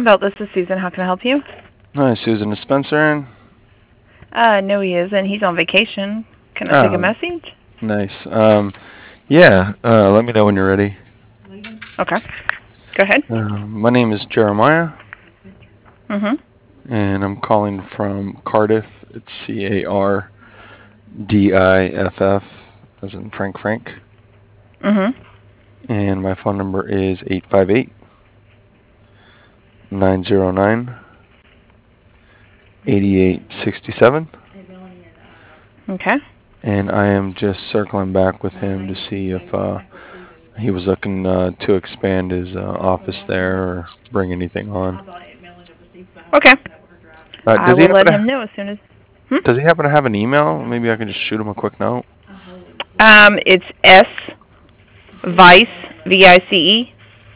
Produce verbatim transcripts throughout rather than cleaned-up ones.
Sunbelt, this is Susan. How can I help you? Hi, Susan. Is Spencer in? Uh, no, he isn't. He's on vacation. Can I take a Oh, message? nice. Um, yeah, uh, let me know when you're ready. Okay. Go ahead. Uh, my name is Jeremiah, Mm-hmm. and I'm calling from Cardiff. It's C A R D I F F, as in Frank Frank. Mm-hmm. And my phone number is eight five eight, nine zero nine, eight eight six seven. Okay. And I am just circling back with him to see if uh, he was looking uh, to expand his uh, office there or bring anything on. Okay. Uh, I does he will happen let to him know as soon as... Hmm? Does he happen to have an email? Maybe I can just shoot him a quick note. Um, it's S Vice, V I C E,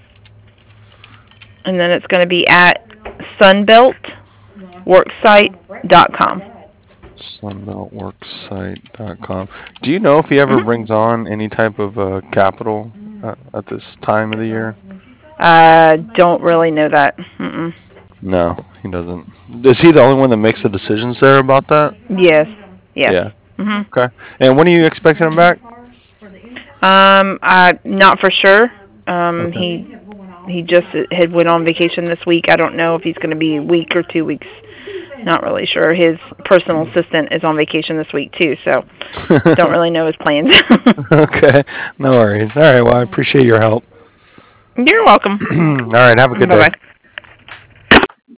and then it's going to be at sunbelt worksite dot com. sunbelt worksite dot com. Do you know if he ever Mm-hmm. brings on any type of uh, capital uh, at this time of the year? Uh, don't really know that. Mm-mm. No, he doesn't. Is he the only one that makes the decisions there about that? Yes. Yes. Yeah. Mm-hmm. Okay. And when are you expecting him back? Um, I not for sure. Um, Okay. he he just had went on vacation this week. I don't know if he's going to be a week or two weeks. Not really sure. His personal assistant is on vacation this week too, so don't really know his plans. Okay. No worries. All right. Well, I appreciate your help. You're welcome. All right. Have a good Bye day. bye.